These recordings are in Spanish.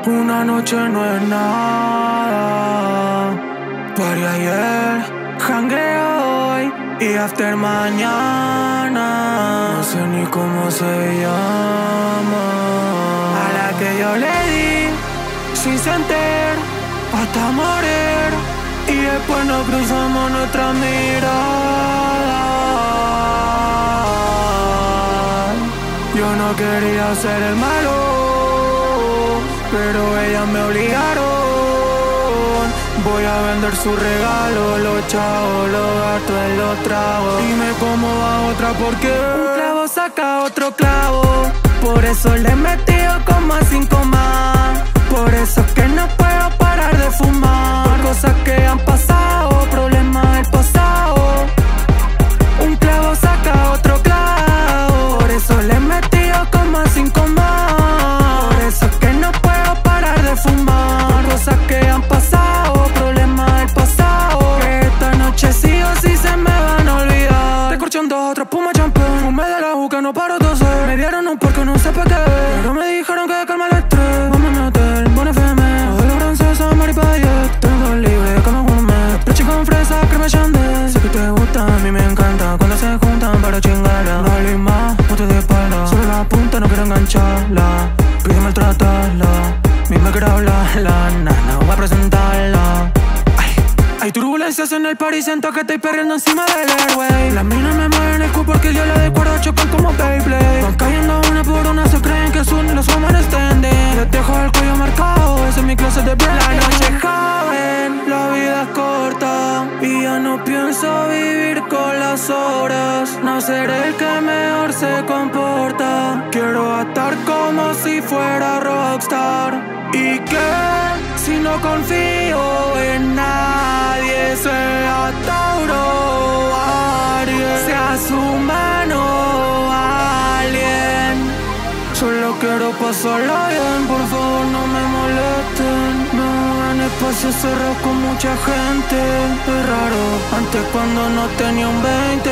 Una noche no es nada. Party ayer, jangueo hoy y after mañana. No sé ni cómo se llama. A la que yo le di, sin sentir, hasta morir. Y después nos cruzamos nuestra mirada. Yo no quería ser el malo, pero ellas me obligaron. Voy a vender su regalo, los chavos, los gatos en los tragos. Y me como a otra porque un clavo saca otro clavo. Por eso le he metido como a 5 más. Por eso es que no puedo parar de fumar. Por cosas que han pasado, problemas del pasado. Un clavo saca otro clavo. Por eso le he metido como a 5 más. Por eso es que no puedo parar de fumar. Por cosas que han pasado, problemas del pasado. Que esta noche sí o sí se me van a olvidar. Te corché 2 o 3 pumas champán. Fumé de la juca, no paro de toser. Me dieron un porco, no sé pa' qué. Pero me dijeron que calma el estrés. Vamos a meter, Bon FM. De la francesa, Maripayet. Tengo libre, como gourmet. Leche con fresa, crema chandel. Sé que te gusta, a mí me encanta cuando se juntan para chingarla. No hables más, ponte de espalda. Solo la punta, no quiero engancharla. Pide maltratarla. Misma quiero hablarla, nana, voy a presentarla. Hay turbulencias en el party, siento que estoy perdiendo encima del airway. Las minas me mueven el culo porque yo la de cuerda chocan como Beyblade. Van cayendo una por una, se creen que son los hombres standing. Les dejo el cuello marcado, ese es mi closet de bread. La noche es joven, la vida es corta y ya no pienso vivir con las horas. No seré el que mejor se comporta. Quiero estar como si fuera rockstar. Y que si no confío en nadie, sea Tauro, Aries, seas humano, alien. Solo quiero pasarla bien, por favor no me molesten. No en espacio cerrado con mucha gente. Es raro, antes cuando no tenía un 20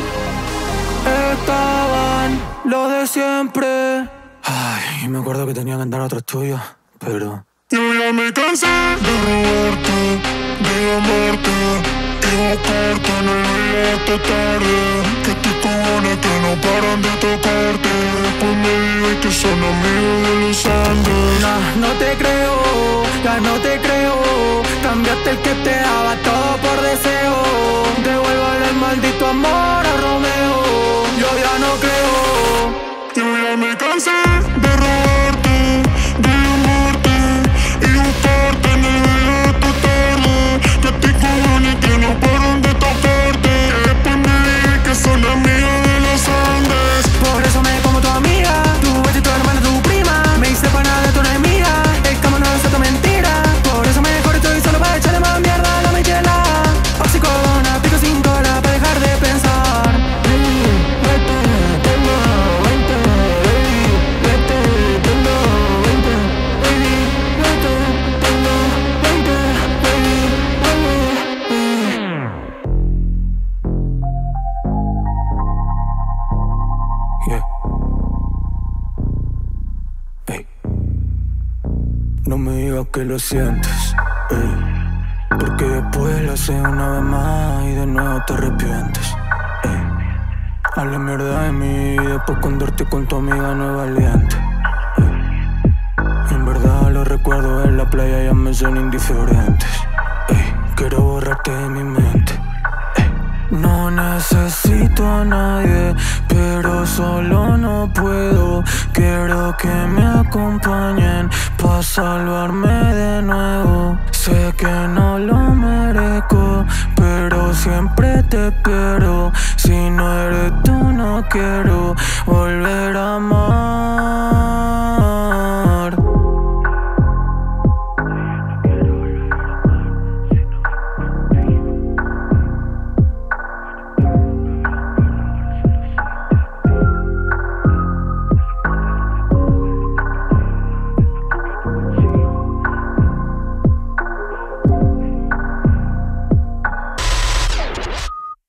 estaban lo de siempre. Ay, me acuerdo que tenía que andar a otro estudio, pero yo ya me cansé de robarte, de amarte y buscarte en el día hasta tarde. Que tus cojones que no paran de tocarte. Después me dices que son amigos de los Andes. No te creo, ya no te creo. Cambiaste el que te daba todo por deseo. Devuélvale el maldito amor a Romeo. Yo ya no creo. Yo ya me cansé de robarte, de amarte y buscarte en el día hasta tarde. Que tus cojones que no paran de tocarte. Después me dices que son amigos de los Andes. Por eso me como tu amiga, tu besito hermana, tu prima. Me hice pana de tu enemiga, el cama no es otra mentira. Por eso mejor estoy solo para echarle más mierda a la michela. Oxicodona, pico sin cola para dejar de pensar. Vete, tengo 20, baby. Vete, tengo 20, baby. Vete, tengo 20, baby. Yeah. Ey. No me digas que lo sientes, ey. Porque después lo haces una vez más y de nuevo te arrepientes, ey. Habla mierda de mí y después esconderte con tu amiga no es valiente, ey. En verdad los recuerdos en la playa ya me son indiferentes, ey. Quiero borrarte de mi mente, ey. No necesito a nadie, pero solo no puedo. Quiero que me acompañen pa' salvarme de nuevo. Sé que no lo merezco, pero siempre te espero. Si no eres tú no quiero volver a amar.